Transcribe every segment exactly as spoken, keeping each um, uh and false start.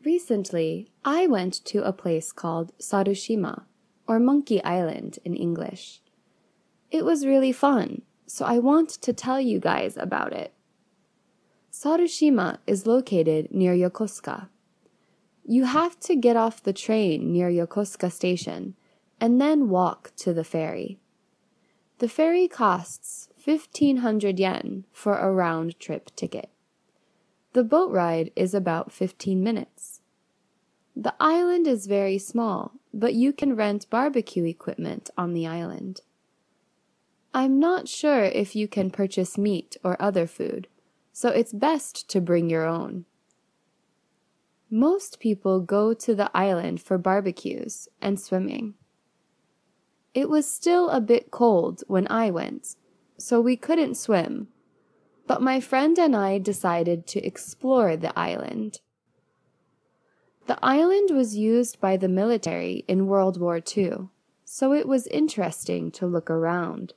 Recently, I went to a place called Sarushima, or Monkey Island in English. It was really fun, so I want to tell you guys about it. Sarushima is located near Yokosuka. You have to get off the train near Yokosuka Station and then walk to the ferry. The ferry costs fifteen hundred yen for a round-trip ticket. The boat ride is about fifteen minutes. The island is very small, but you can rent barbecue equipment on the island. I'm not sure if you can purchase meat or other food, so it's best to bring your own. Most people go to the island for barbecues and swimming. It was still a bit cold when I went, so we couldn't swim, but my friend and I decided to explore the island. The island was used by the military in World War Two, so it was interesting to look around.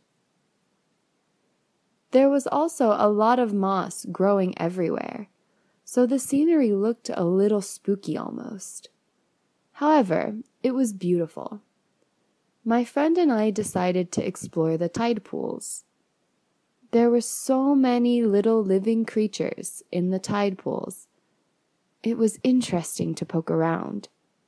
There was also a lot of moss growing everywhere, so the scenery looked a little spooky almost. However, it was beautiful. My friend and I decided to explore the tide pools. There were so many little living creatures in the tide pools. It was interesting to poke around.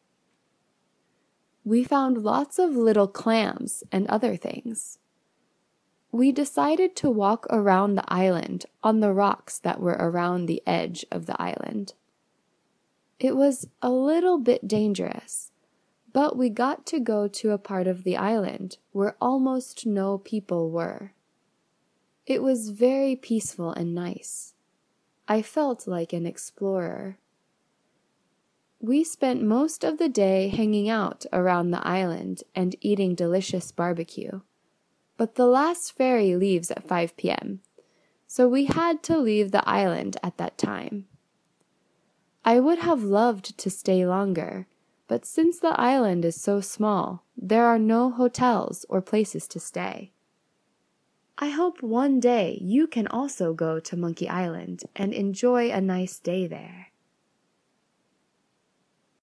We found lots of little clams and other things. We decided to walk around the island on the rocks that were around the edge of the island. It was a little bit dangerous, but we got to go to a part of the island where almost no people were. It was very peaceful and nice. I felt like an explorer. We spent most of the day hanging out around the island and eating delicious barbecue. But the last ferry leaves at five p.m., so we had to leave the island at that time. I would have loved to stay longer, but since the island is so small, there are no hotels or places to stay. I hope one day you can also go to Monkey Island and enjoy a nice day there.